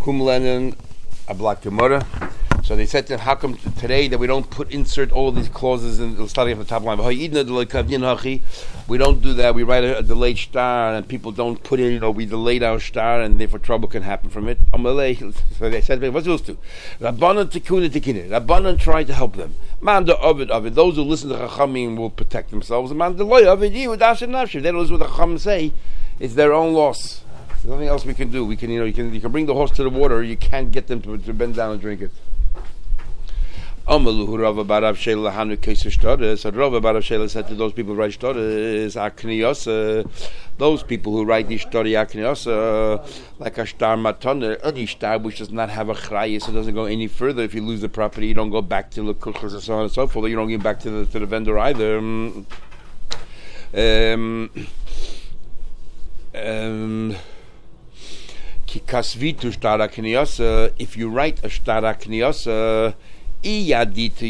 Kumlenen, a black Gemara. So they said to him, how come today that we don't insert all these clauses and starting from the top line? We don't do that. We write a delayed star, and people don't put in, we delayed our star, and therefore trouble can happen from it. So they said, what's supposed to? Rabbanan tikuna tikine. Rabbanan try to help them. Man the Ovid. Those who listen to Chachamim will protect themselves. Man the loy Ovid. If they don't listen to what the Chachamim say, it's their own loss. There's nothing else we can do. We can, you can bring the horse to the water. You can't get them to bend down and drink it. So Rava Barav Shela said to those people who write Shtoris, Akniyos, those people who write these Shtori Akniyos, like a Shtar Matana, any Shtar which does not have a Chrayis, it doesn't go any further. If you lose the property, you don't go back to the Kuchas and so on and so forth. You don't give back to the vendor either. If you write a Shtar Akniyos, if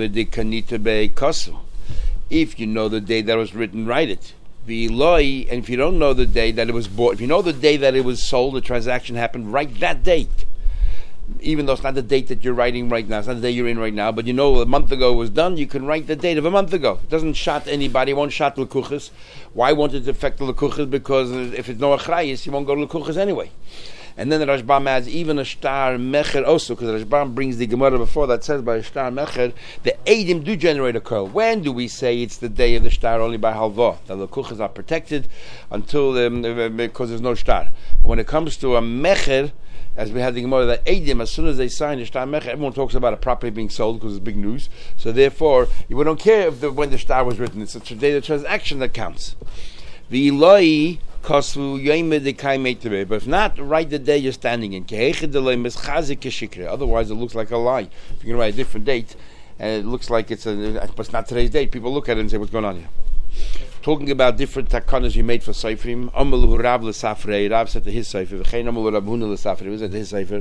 you know the day that it was written, write it. And if you don't know the day that it was bought, if you know the day that it was sold, the transaction happened, write that date. Even though it's not the date that you're writing right now, it's not the day you're in right now, but a month ago it was done, you can write the date of a month ago. It doesn't shot anybody, it won't shot Lekuchas. Why won't it affect the Lekuchas? Because if it's no Achrayis, you won't go to Lekuchas anyway. And then the Rashbam adds even a Shtar Mecher also, because the Rashbam brings the Gemara before that says by a Shtar Mecher, the Eidim do generate a curl. When do we say it's the day of the Shtar? Only by Halvah. The Lekuchas are protected until, because there's no Shtar. But when it comes to a Mecher, as we had the Gemara, the Eidim, as soon as they sign the Shtar Mecher, everyone talks about a property being sold because it's big news. So therefore, we don't care when the Shtar was written. It's the day of the transaction that counts. The Eloi, but if not, write the day you're standing in. Otherwise, it looks like a lie. If you're going to write a different date, and it looks like but it's not today's date, people look at it and say, what's going on here? Talking about different takanas you made for Seifrim. Rav said to his Seifr, he said to his Seifr,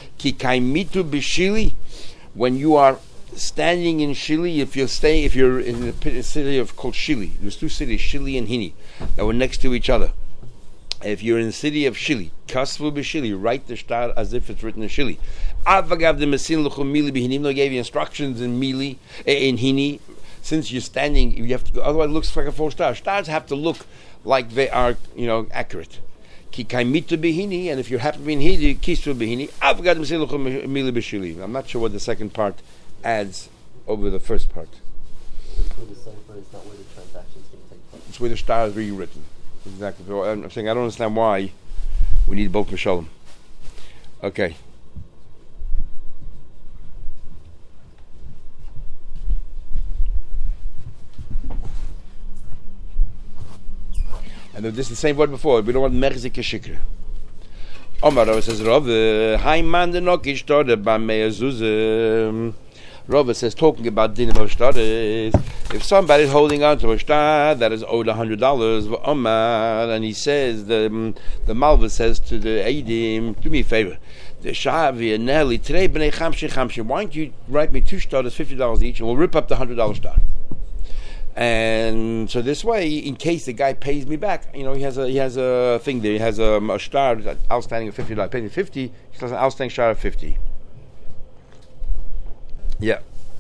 when you are standing in Shili, if you're in the city called Shili, there's two cities, Shili and Hini, that were next to each other. If you're in the city of Shili, Kasvu b'Shili, write the shtar as if it's written in Shili. Avagav the Mesin l'chum mili b'Hinim, gave you instructions in Mili, in Hini. Since you're standing, you have to go, otherwise it looks like a false star. Stars have to look like they are, accurate. Ki kaimitu b'Hini, and if you happen to be in Hini, Kisvu b'Hini, Avagav the Mesin l'chum mili b'Shili. I'm not sure what the second part adds over the first part. It's where the cipher is not where the transaction is going to take place. It's where the star is rewritten. Exactly. I'm saying I don't understand why we need both Mishalom. Okay. And this is the same word before. We don't want Merzik Shikr. Omar Rava says, Rav, Hai man de Nokish Tode ba Me'ezuz. Rava says, talking about dinim of shtar, if somebody is holding on to a shtar that is owed $100, and he says, the Malva says to the Eidim, do me a favor, the Shavi and Nelly, today b'nei chamshi, why don't you write me two shtars, $50 each, and we'll rip up the $100 shtar. And so this way, in case the guy pays me back, he has a thing there, he has a shtar outstanding of $50, pay me 50, he has an outstanding shtar of 50. Yeah.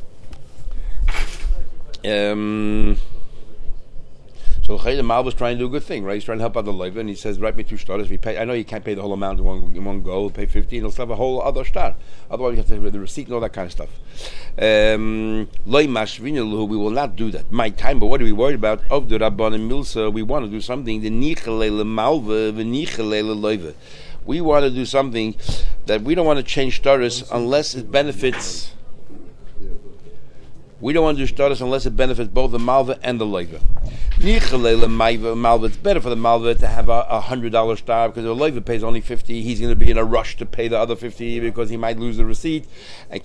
So the Mal was trying to do a good thing, right? He's trying to help out the loiva, and he says, "Write me two stars. We pay. I know you can't pay the whole amount in one go. We'll pay 50, and he'll still have a whole other star. Otherwise, you have to have the receipt and all that kind of stuff." Loi mashvinu, we will not do that. My time, but what are we worried about? Of the Rabban and Milsa, we want to do something. The nichelele malva, the nichelele loiva. We want to do something that we don't want to change stars unless it benefits. We don't want to do shtaris unless it benefits both the malva and the loiva. Malva, it's better for the malva to have a $100 star because the loiva pays only 50. He's going to be in a rush to pay the other 50 because he might lose the receipt. And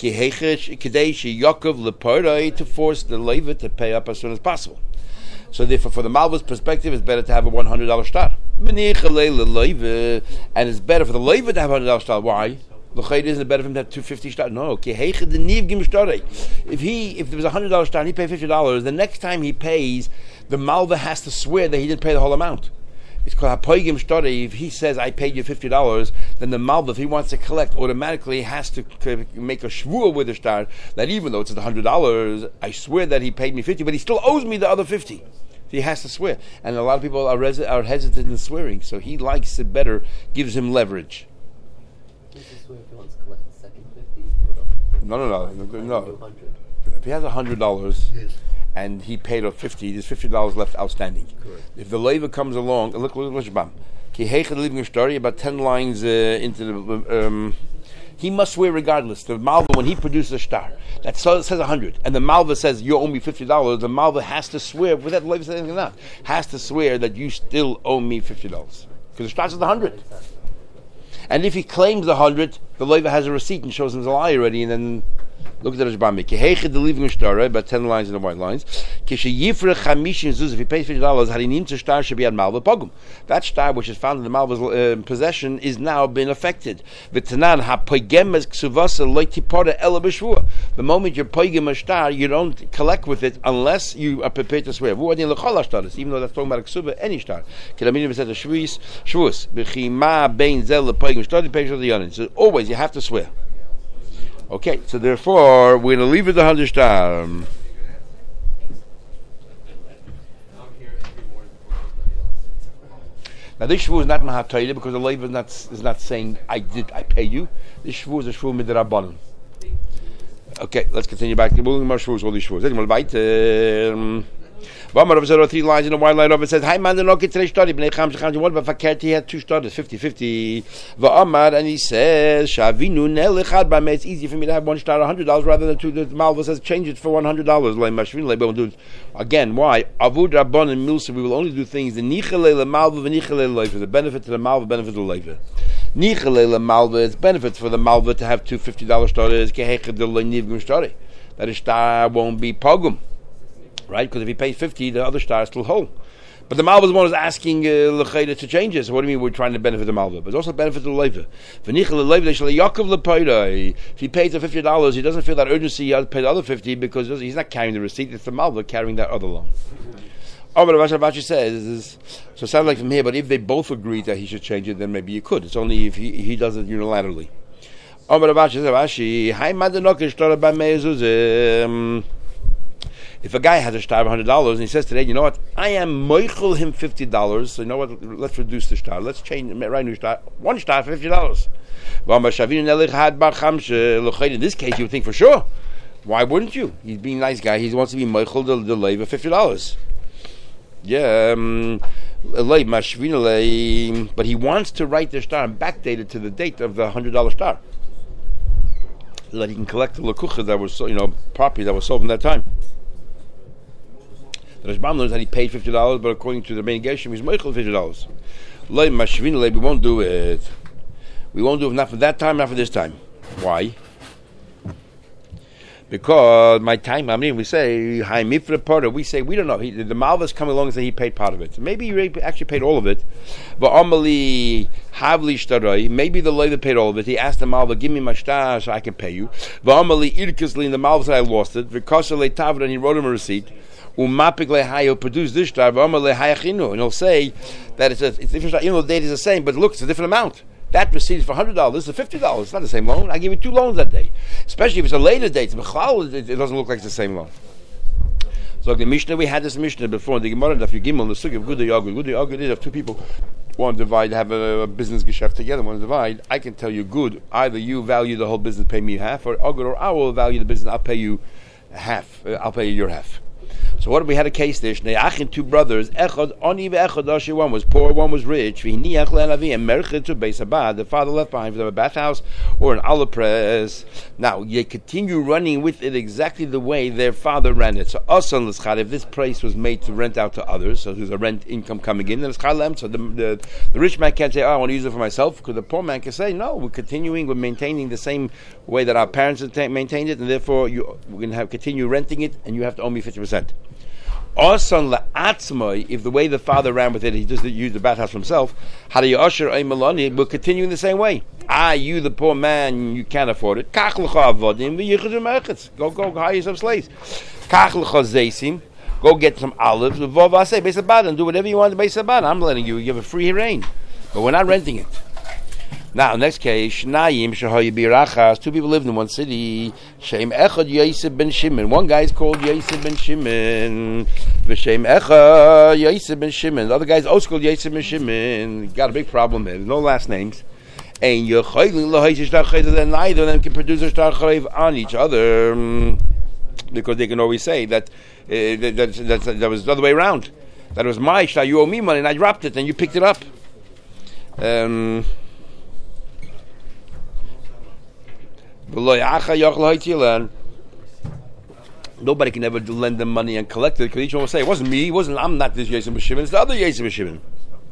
Yaakov to force the loiva to pay up as soon as possible. So therefore, for the malva's perspective, it's better to have a $100 star. And it's better for the loiva to have a $100 star. Why? Isn't it better for him to have 250 star? No. If there was $100 star and he paid $50, the next time he pays, the malva has to swear that he didn't pay the whole amount. It's called hapoigim shtari. If he says I paid you $50, then the malva, if he wants to collect, automatically has to make a shvua with the shtar that even though it's $100, I swear that he paid me $50, but he still owes me the other $50. So he has to swear, and a lot of people are hesitant in swearing. So he likes it better, gives him leverage. Does he swear if he wants to collect the second 50? No. If he has $100. And he paid off 50. There's $50 left outstanding. Correct. If the labor comes along, look, leaving a story about 10 lines into the. He must swear regardless. The malva, when he produces a shtar, that says 100, and the malva says you owe me $50. The malva has to swear, without the labor saying anything or not, has to swear that you still owe me $50 because the shtar says 100. And if he claims the 100, the labor has a receipt and shows him the lie already, and then. Look at the Rashbami. Keheched the living shtar, about 10 lines in the white lines. Kishe yifre chamishin zuz. If he pays $50, harinim to shtar should be at malva pogum. That shtar which is found in the malva's possession is now been affected. V'tanan hapoigemes ksuvasa loitipora ela b'shvua. The moment you're poigem a shtar, you don't collect with it unless you are prepared to swear. V'uadin lechol shtaris, even though that's talking about a ksuva, any shtar. Kedaminim says a shvus b'chima bein zel lepoigem shtar depends on the yonin. So always you have to swear. Okay, so therefore, we're going to leave it the 100 shtar. Now this shvu is not mahatayla because the labor is not saying I pay you. This shvu is a shvu midrabanan. Okay, let's continue back. We're moving more shvus, all these shvus. Anyway, weiter. Vamar of 3 lines in a white line of it says, Hi man, no get today study, Bnei Cham Shechan Jawad, but Fakert, he had 2 studies, 50-50. Vamar, and he says, Shavinu Nelichad by me, it's easier for me to have 1 star $100 rather than 2. The Malva says, change it for $100. Like Mashvin, like we'll do it again. Why? Avud Rabban and Milsa, we will only do things the Nichele le Malva, Nichele le Leiva, the benefit to the Malva, benefit to the Leiva. Nichele le Malva, it's benefits for the Malva to have 2 $50 studies, Kehechad the Nivgum study. That a star won't be pogum. Right, because if he pays 50, the other star is still whole. But the Malva is the one who's asking L'chayda to change it. So what do you mean we're trying to benefit the Malva? But it's also benefit the Leiva. If he pays the $50, he doesn't feel that urgency. He has to pay the other 50 because he's not carrying the receipt. It's the Malva carrying that other loan. Oh, but Rashi says, so it sounds like from here, but if they both agree that he should change it, then maybe you could. It's only if he does it unilaterally. Oh, but Rashi says, if a guy has a shtar of $100 and he says today, you know what, I am moichel him $50, so you know what, let's reduce the shtar, let's change, write new shtar, 1 shtar for $50. In this case, you would think for sure. Why wouldn't you? He's being a nice guy. He wants to be moichel the leiva $50. Yeah, but he wants to write the shtar and backdate it to the date of the $100 shtar, so that he can collect the lekucha that was, property that was sold in that time. The Rashbam knows that he paid $50, but according to the main Geshem, he's meichel $50. We won't do it. We won't do it not for that time, not for this time. Why? Because my time, we say, Hi Mifra Porter, we say, we don't know. The Malva's coming along and say he paid part of it. So maybe he actually paid all of it. But Amali Havli Shtarai, maybe the lawyer paid all of it. He asked the Malva, give me my shtar so I can pay you. But Amali Irkisli, and the Malva said I lost it. Because Le Tavra, and he wrote him a receipt. He'll produce this shtar, and he'll say that it's different shtar, even though the date is the same, but look, it's a different amount. That receipt is for $100, this is $50, it's not the same loan. I give you 2 loans that day. Especially if it's a later date, it doesn't look like it's the same loan. So like the Mishnah, we had this Mishnah before in the Gemara, that if you give them on the Sukkah of Gudei Agud, if 2 people want to divide, have a business geschäft together, want to divide, I can tell you, good, either you value the whole business, pay me half, or Agud, or I will value the business, I'll pay you half, I'll pay you your half. So what we had a case there, 2 brothers, Echad Oni ve'Echad Ashi, one was poor, one was rich, V'hiniach le'anavi, and Merchet to Beis Abad, the father left behind for them a bathhouse or an olive press. Now, you continue running with it exactly the way their father ran it. So, Asan l'schad, if this place was made to rent out to others, so there's a rent income coming in, then l'schad, so the rich man can't say, I want to use it for myself, because the poor man can say, no, we're maintaining the same way that our parents maintained it, and therefore we're going to continue renting it, and you have to owe me 50%. Asan la'atzmai, if the way the father ran with it, he just used the bathhouse for himself, will continue in the same way. You the poor man, you can't afford it. Go hire some slaves. Go get some olives. Vov aseh beis habad and do whatever you want to beis habad. I'm letting you. You have a free reign, but we're not renting it. Now, next case, Shnayim shehayu birachas. Two people lived in one city. Shem echad Yosef ben Shimon. One guy is called Yosef ben Shimon. V'shem echad Yosef ben Shimon. The other guy is also called Yosef ben Shimon. Got a big problem there. There's no last names. And you're then neither of them can produce a shtar chayiv on each other, because they can always say that that was the other way around. That was my shtar. You owe me money, and I dropped it, and you picked it up. Nobody can ever lend them money and collect it, because each one will say, it wasn't me, I'm not this Yosef ben Shimon, it's the other Yosef ben Shimon.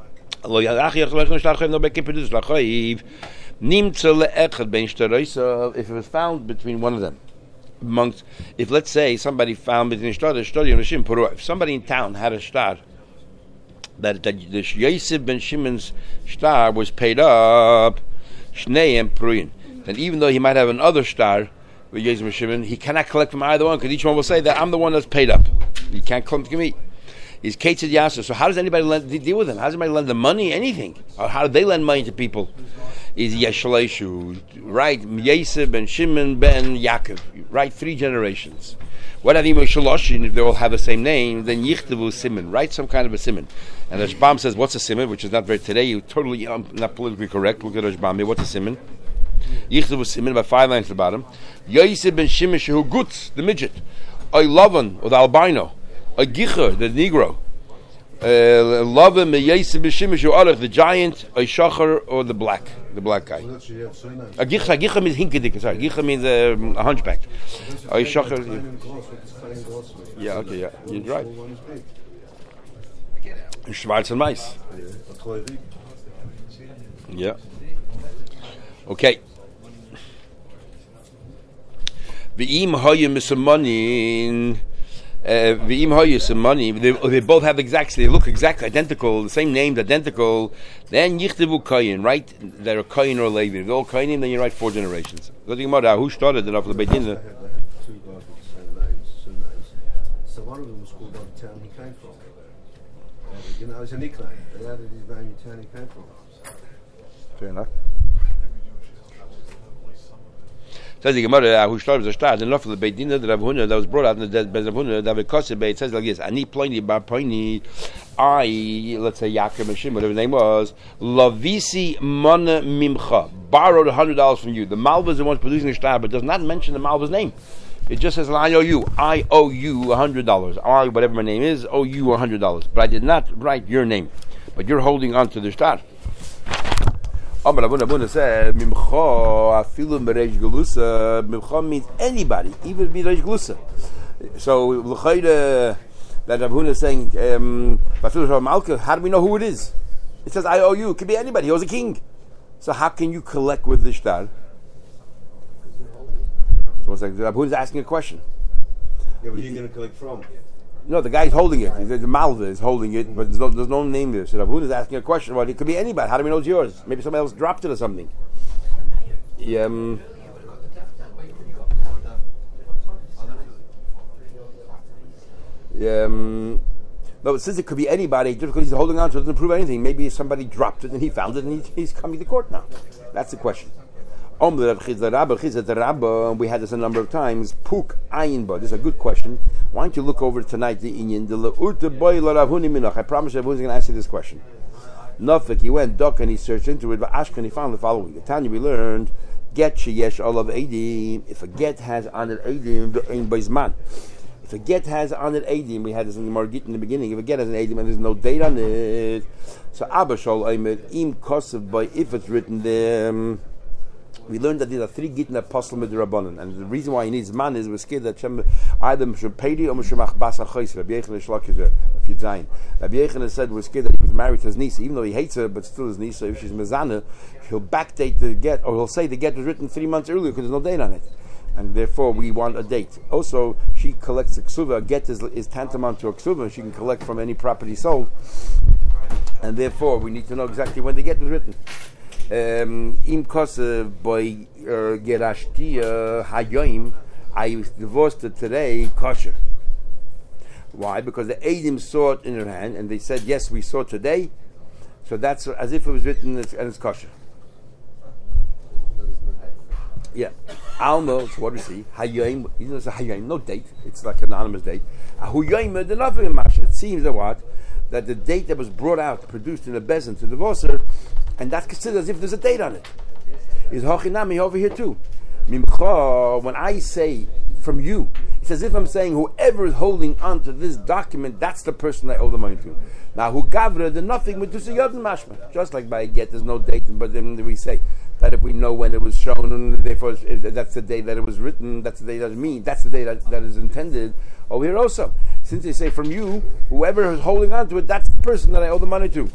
If it was found between one of them, if let's say somebody found between shtar and Shimon, if somebody in town had a shtar, that the Yosef ben Shimon's shtar was paid up, Shneim Pruyin, then even though he might have another shtar with Yosef ben Shimon, he cannot collect from either one, because each one will say that I'm the one that's paid up. He can't collect from me. He's Ketzid Yasser. So how does anybody deal with him? How does anybody lend them money? Anything? Or how do they lend money to people? Is Yeshleishu, right? Yosef ben Shimon ben Yaakov, right? 3 generations. What are the Shaloshin? If they all have the same name, then Yichtavu Simon, right? Some kind of a Simon. And Rashbam says, what's a Simon? Which is not very today. You totally not politically correct. Look at Rashbam. What's a Simon? Yichtavu Simon, about 5 lines at the bottom. Yosef ben Shimon shehu Gutz, the midget. Oy Lavan, or the albino. A Gicher, the Negro. Lavan me Yosef ben Shimon shehu Arach, the giant. A Shachar, or the black guy. A Gicher means hinkedik. Sorry, Gicher means a hunchback. A Shachar. Yeah, okay, yeah, you're right. Schwarz and mice. Yeah. Okay. V'im hoyu misamanin. V'im hoyu samani. They both have exactly. They look exactly identical. The same names, identical. Then yichtavu koyin, right? They're a koyin or a Levi. They're all koyinim. Then you write 4 generations. Who started it off the Beit Din? Two guys with the same names. So one of them was called by the town he came from. It was a nickname. They added his name in the town he came from. Fair enough. Says the Gemara, who started the start, and not for the Beit Din, the Rav Huna that was brought out in the Rav Huna, that Kosev Beit says like this: Ani Pliny Bar Pliny, let's say Yaakov Meshim, whatever his name was, Lavisi Mana Mimcha, borrowed $100 from you. The Malva is the one producing the star, but does not mention the Malva's name. It just says I owe you $100. I, whatever my name is, owe you $100. But I did not write your name. But you're holding on to the star. Amar Abuna said, Mimcha afilu mereish gelusa. Mimcha means anybody, even mereish gelusa. So l'chayda that Abuna is saying, afilu malka. How do we know who it is? It says I owe you. It could be anybody. He was a king. So how can you collect with the shtar? So it's like Abuna is asking a question. Yeah, but you're going to collect from. No, the guy's holding it. The Malva is holding it, but there's no name there. So Rabun is asking a question. Well, it could be anybody. How do we know it's yours? Maybe somebody else dropped it or something. No, since it could be anybody, just because he's holding on to it doesn't prove anything. Maybe somebody dropped it and he found it and he's coming to court now. That's the question. We had this a number of times. Puk Ayinba. This is a good question. Why don't you look over tonight the Inyan? I promise you, everyone's going to ask you this question. Nafik, he went duck and he searched into it, but Ashkan he found the following. The Tanya we learned, get sheyesh olav edim. If a get has on it edim, ein baizman. If a get has on it edim, we had this in the Margit in the beginning. If a get has an edim and there's no date on it, so Abba shol aimed im kosev by if it's written there. We learned that there are 3 gittin apostle midrabanan, and the reason why he needs man is we're scared that Shem either Meshupedi or Meshumach Basa Chayis. Rabbi Yechon Shlok is a Yudzayin. Rabbi Yechon said we're scared that he was married to his niece, even though he hates her, but still his niece. So if she's mezana, he'll backdate the get, or he'll say the get was written 3 months earlier because there's no date on it, and therefore we want a date. Also, she collects a ksuva. A get is tantamount to a ksuva. She can collect from any property sold, and therefore we need to know exactly when the get was written. Im kosev by gerashti hayoim, I divorced her today, kosher. Why? Because the Eidim saw it in her hand, and they said, yes, we saw it today. So that's as if it was written and it's kosher. Yeah. Alma, so what do we see? Hayyim, you know, it's a Hayyim, no date. It's like an anonymous date. It seems that what? That the date that was brought out, produced in the bezin to the voser, and that's considered as if there's a date on it. Is hochinami over here too. When I say from you, it's as if I'm saying whoever is holding on to this document, that's the person I owe the money to. Now, who gavra the nothing with tusi yodin mashma. Just like by a get, there's no date, but then we say that if we know when it was shown, and therefore that's the day that it was written, that's the day that it means, that's the day that is intended. Over here also, since they say from you, whoever is holding on to it, that's the person that I owe the money to.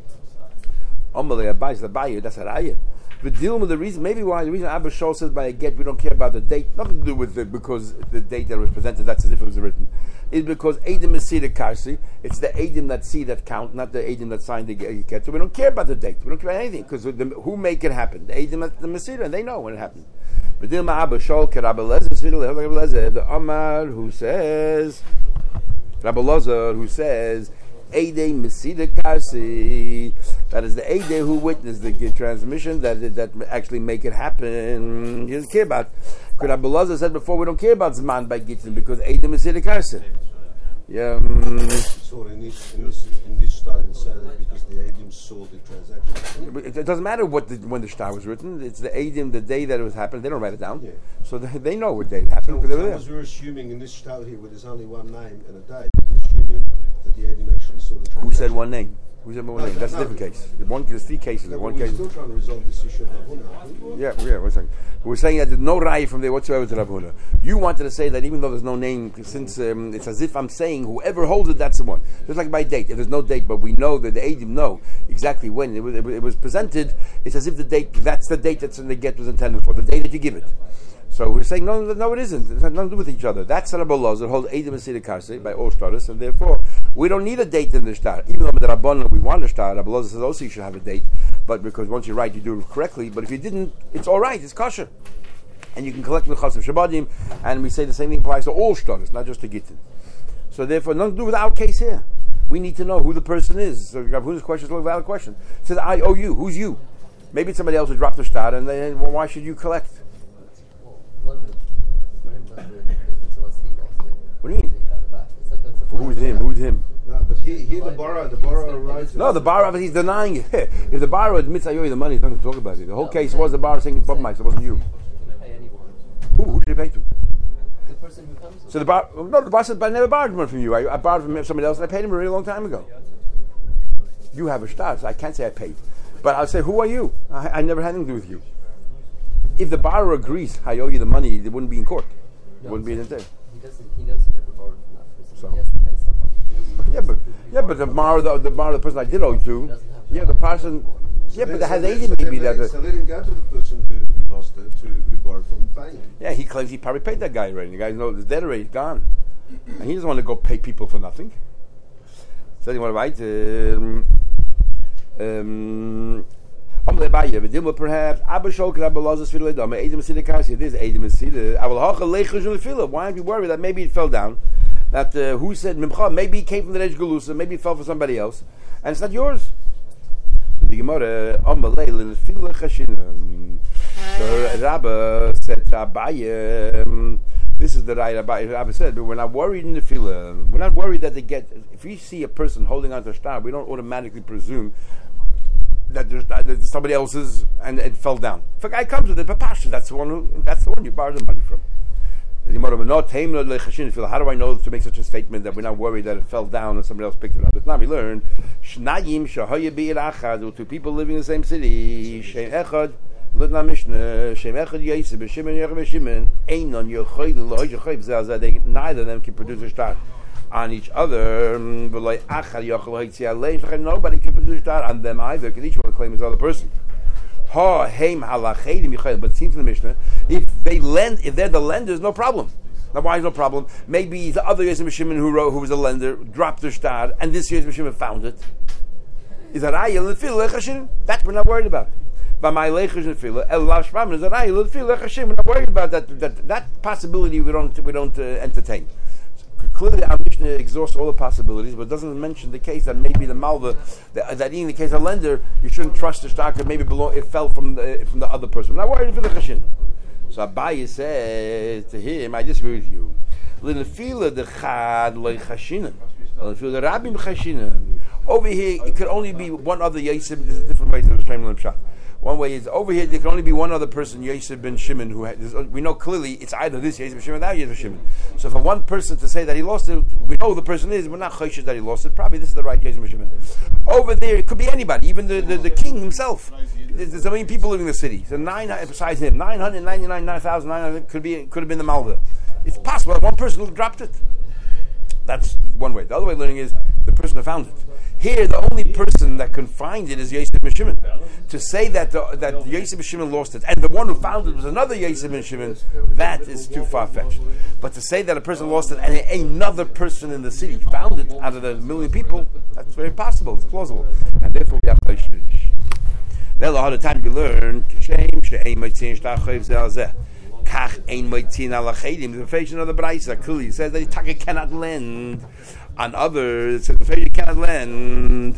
That's a raya. The deal with the reason, maybe why the reason Abba Shol says by a get we don't care about the date, nothing to do with it because the date that was presented, that's as if it was written, is because Eidim is see the Karsi, it's the Eidim that see that count, not the Eidim that signed the get. So we don't care about the date, we don't care about anything because who make it happen? The Eidim at the Masira, and they know when it happened. But the Abba Shol, the Amar who says, Rabbi Lazar who says, Eidei Mesida Karsi, that is the Eidei who witnessed the transmission that actually make it happen. He doesn't care about. Rabbi Lazar said before, we don't care about Zman by Gitzin because Eidei Mesida Karsi. Yeah. So in this style, say that because the Eidim saw the transaction. It doesn't matter when the star was written. It's the Eidim, the day that it was happened. They don't write it down, so they know what day it happened because they were there. We're assuming in this style here, where there's only one name and a date, we're assuming that the Eidim actually saw the transaction. Who said one name? Who's in one name? That's a different case. There's three cases. No, one we're case. still trying to resolve this issue of Ravuna. Yeah. 1 second. We're saying that there's no raya from there whatsoever to Ravuna. You wanted to say that even though there's no name, since it's as if I'm saying whoever holds it, that's the one. Just like by date. If there's no date, but we know that the Eidim know exactly when it was presented, it's as if the date, that's the date that's in the get was intended for, the day that you give it. So we're saying, no, it isn't. It has nothing to do with each other. That's Rabbi Lazar holds Eidim and Sida Karsi by all stars, and therefore we don't need a date in the star. Even though the Rabbanon we want a star, Rabbi Lazar says also you should have a date, but because once you write, you do it correctly. But if you didn't, it's all right. It's kosher, and you can collect the chas of Shabbatim. And we say the same thing applies to all stars, not just to Gittin. So therefore, nothing to do with our case here. We need to know who the person is. So Rav Huna's question is a valid question. It says, I owe you. Who's you? Maybe it's somebody else who dropped the star, and then why should you collect? What do you mean? Who's him? Who's him? No, but here the borrower writes. No, the borrower, he's denying it. If the borrower admits I owe you the money, he's not going to talk about it. The whole case was the borrower saying it's Bob Mike, so it wasn't you. Who did you pay to? The person who comes. So the borrower said, but I never borrowed money from you. I borrowed from somebody else and I paid him a really long time ago. You have a shtar, so I can't say I paid. But I'll say, who are you? I never had anything to do with you. If the borrower agrees, I owe you the money, it wouldn't be in court. It wouldn't be in the day. He knows he never borrowed from that person. So. He has to pay someone. But the borrower, the person I did owe to, the person, but that has 80 maybe that. So let him go to the person who lost it, who borrowed from paying him. Yeah, he claims he probably paid that guy already. The guy knows it's dead already, gone, and he doesn't want to go pay people for nothing. So you want to write. Perhaps Abba Shol Rabbi Lazar Sfidle Dama Eidim Sida Karsi. This Eidim Sida. I will hacha leichush ulefila. Why aren't you worried that maybe it fell down? That who said Mimcha? Maybe it came from the Reish Galusa. Maybe it fell for somebody else, and it's not yours. So the Gemara Amalei Lefila Chashinim. So Rabbi said to Abaye, this is the right Rabbi said, but we're not worried in the fila. We're not worried that they get. If we see a person holding onto a star, we don't automatically presume that there's somebody else's and it fell down. If a guy comes with it, Papasha, that's the one you borrowed the money from. How do I know to make such a statement that we're not worried that it fell down and somebody else picked it up? Now we learned there were two people living in the same city. Neither of them can produce a star on each other. Nobody can produce a star on them either, because each one claim his other person. But it seems to the Mishnah, if they're the lenders, no problem. Now why is no problem? Maybe the other Yosef Shimon who was a lender dropped the star, and this Yosef Shimon found it. Is that that's we're not worried about. We're not worried about that possibility. We don't entertain. clearly our Mishnah exhausts all the possibilities, but doesn't mention the case that maybe the malva, that in the case of lender, you shouldn't trust the shtar because maybe it fell from the other person. I'm not worried for the chashin. So Abaye said to him, I disagree with you. Over here, it could only be one other Yosef. There's a different way to explain the pshat. One way is over here there can only be one other person, Yosef ben Shimon, we know clearly it's either this Yosef ben Shimon or that Yosef ben Shimon. So for one person to say that he lost it, we know who the person is, we're not choshesh that he lost it, probably this is the right Yosef ben Shimon. Over there it could be anybody, even the king himself. There's so many people living in the city. So besides him, 999,900 could have been the Malva. It's possible that one person dropped it. That's one way. The other way of learning is the person who found it. Here, the only person that can find it is Yosef ben Shimon. To say that Yosef ben Shimon lost it, and the one who found it was another Yosef ben Shimon, that is too far-fetched. But to say that a person lost it and another person in the city found it out of the million people, that's very possible. It's plausible, and therefore we have choshesh. Then the time we learn, Kach ein moitzin al achedim. The version of the Braisa clearly says that Taka cannot lend on others. The version cannot lend.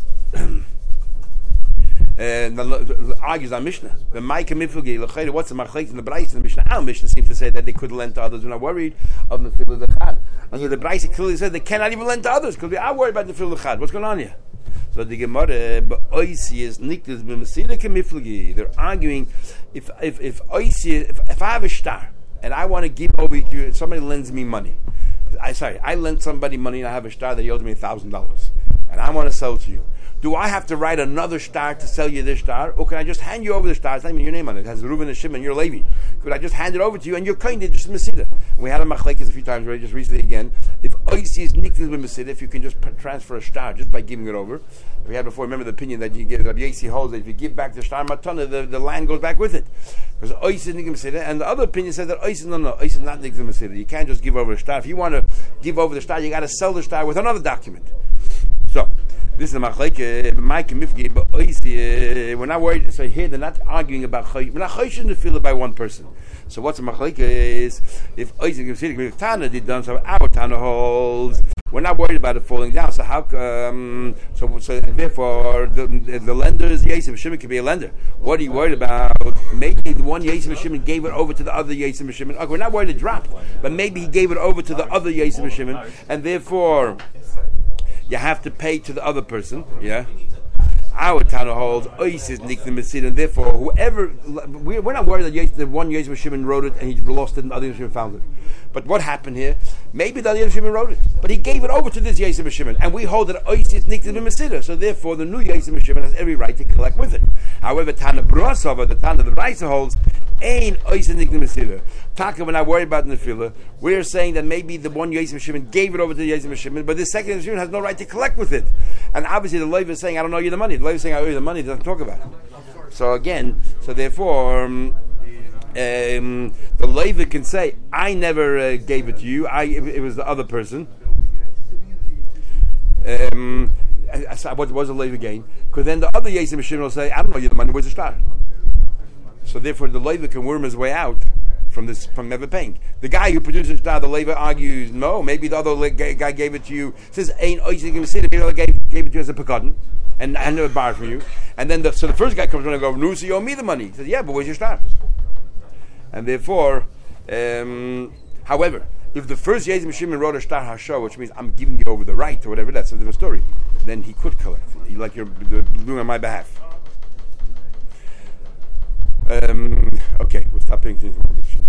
And argues on Mishnah. The Ma'ika Miflugi l'chayre. What's the machlekes in the Braisa? The Mishnah, our Mishnah seems to say that they could lend to others. We're not worried of the Nefillah Dechad. And the Braisa clearly says they cannot even lend to others because we are worried about the Nefillah Dechad. What's going on here? So the Gemara, they're arguing if I have a star and I want to give over to you, somebody lends me money. I lend somebody money and I have a star that he owes me $1,000 and I want to sell it to you. Do I have to write another star to sell you this star, or can I just hand you over the star? It's not even your name on it. It has Reuven and Shimon, you're Levi. Could I just hand it over to you and you're kind of just Mesida? We had a machlekes a few times already, just recently again. If Oisi is niklis with Mesida, if you can just transfer a star just by giving it over. We had before, remember the opinion that you give, Rabbi Yossi holds that if you give back the star matana, the land goes back with it. Because Oisi is niklis Mesida, and the other opinion says that Oisi is not niklis Mesida. You can't just give over a star. If you want to give over the star, you got to sell the star with another document. So, this is the machleke, Mike Mifgi, but we're not worried. So here they're not arguing about we're not choshesh to feel it by one person. So what's the machleke is if Isaac Tana did done so our Tana holds. We're not worried about it falling down. So how so therefore the lenders Yosef Shimon could be a lender. What are you worried about? Maybe the one Yosef Shimon gave it over to the other Yosef Shimon. Okay, we're not worried it dropped, but maybe he gave it over to the other Yosef Shimon, and therefore you have to pay to the other person, yeah? Our Tana holds, Ois niklim Mesid, and therefore, whoever, we're not worried that one Yosef Shimon wrote it and he lost it and the other Yosef Shimon found it. But what happened here? Maybe the other Yosef Shimon wrote it, but he gave it over to this Yosef Shimon, and we hold that Ois niklim Mesid, so therefore the new Yosef Shimon has every right to collect with it. However, Tana Brasova, the Tana the Raisa holds, Ein Ois niklim Mesid. Taka, we're not worried about Nefillah. We're saying that maybe the one Yosef Shimon gave it over to the Yosef Shimon, but the second Yosef Shimon has no right to collect with it. And obviously the Levi is saying, I don't owe you the money. The Levi is saying, I owe you the money. He doesn't talk about it. So again, therefore, the Levi can say, I never gave it to you. It was the other person. What was the Levi gain? Because then the other Yosef Shimon will say, I don't owe you the money. Where's the star? So therefore, the Levi can worm his way out from never paying. The guy who produces the star, the Levi argues, no, maybe the other guy gave it to you. Says, ain't Oisik Mesida, maybe the other guy gave it to you as a pekadon and never borrowed from you. And then the first guy comes around and goes, Nusi, you owe me the money. He says, yeah, but where's your star? And therefore, however, if the first Yosef Shimon wrote a star hasho, which means I'm giving you over the right or whatever, that's a different story, then he could collect. Like you're doing on my behalf. Okay, we'll stop paying attention to